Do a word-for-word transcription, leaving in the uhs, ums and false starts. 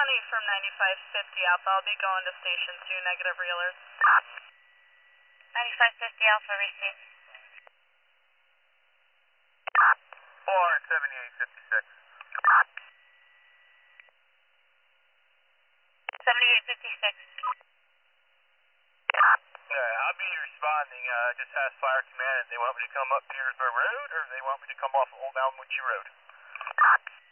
County from ninety-five fifty Alpha. I'll be going to Station two, negative re-alert. ninety-five fifty Alpha, receive. four seventy-eight fifty-six. seventy-eight fifty-six. Yeah, I'll be responding. Uh, just asked Fire Command if they want me to come up Petersburg Road or if they want me to come off Old Almaguchi Road.